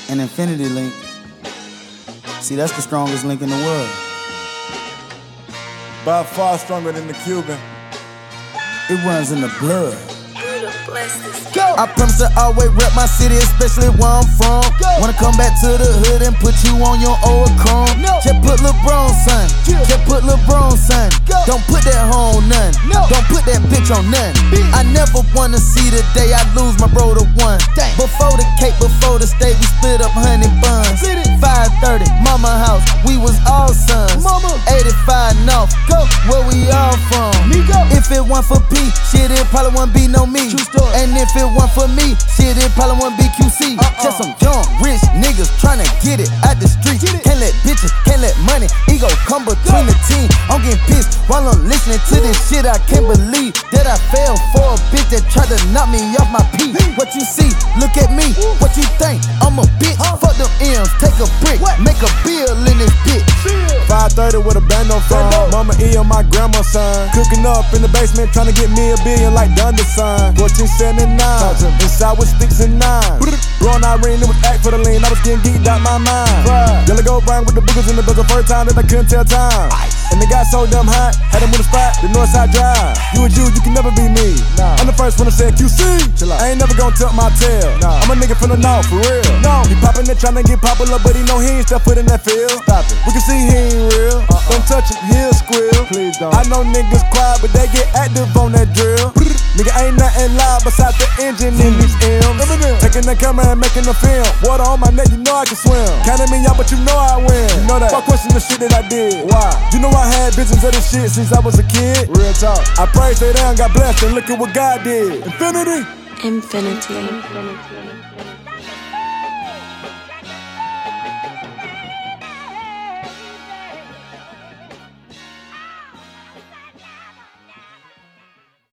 an infinity link. See, that's the strongest link in the world. By far stronger than the Cuban. It runs in the blood. Go. I promise to always rep my city, especially where I'm from. Go. Wanna come back to the hood and put you on your old chrome. No. Just put LeBron, son. Yeah. Just put LeBron, son. Go. Don't put that hoe on none. No. Don't put that bitch on none. Bitch. I never wanna see the day I lose my bro to one. Dang. Before the cake, before the steak, we split up honey buns. Split it. 5:30, mama house, we was all sons. Mama. 85 North, Go. where we all from. Me go. If it weren't for P, shit, it probably wouldn't be no me. True story. And if it weren't for me, shit, it probably wouldn't be QC. Just some young, rich niggas tryna get it out the street. Get it. Can't let bitches, can't let money, ego come between the team. I'm getting pissed while I'm listening to this shit. I can't believe that I fell for a bitch that tried to knock me off my peak. What you see, look at me. What you think? I'm a bitch. Fuck them M's, take a brick, What? make a bill in this bitch. 5:30 with a band on phone. Mama E on my grandma's son. Cooking up in the basement, trying to get me a billion like Dunder son. 1479, inside with sticks and nines. Blowing Irene, it was act for the lean. I was getting geeked out my mind. Yellow gold brown with the boogers in the buzzer. First time that I couldn't tell time. And they got so damn hot, had them in the spot, the Northside Drive. You and you can never be me. I'm the first one to say QC. I ain't never gonna tuck my tail. I'm a nigga from the north, for real. He poppin' it, tryna get popular, but he know he ain't step foot in that field. Stop it. We can see he ain't real. Don't touch him, he'll squeal. Please don't. I know niggas quiet, but they get active on that drill. Nigga ain't nothing loud besides the engine in these M's. Taking the camera and making the film. Water on my neck, you know I can swim. Counting me out, but you know I win. You know that. Fuck question the shit that I did. Why? You know I had visions of this shit since I was a kid. Real talk. I prayed, stay down, got blessed, and look at what God did. Infinity. Infinity.